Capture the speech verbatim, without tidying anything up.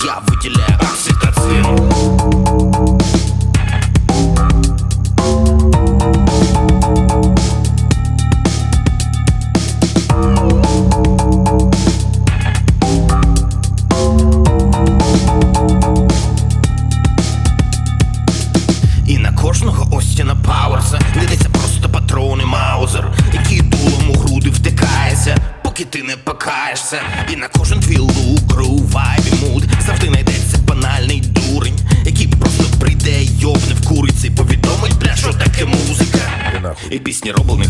я виділяю окситоцин. І на кожного Остіна Пауерса дивиться просто патрони Маузер, який дулом у груди втикається, поки ти не покаєшся. І на кожен твій лук, гру, вайб і муд завжди знайдеться банальний дурень, який просто прийде, йобне в куриці, повідомить, бля, що таке музика. І пісні роблені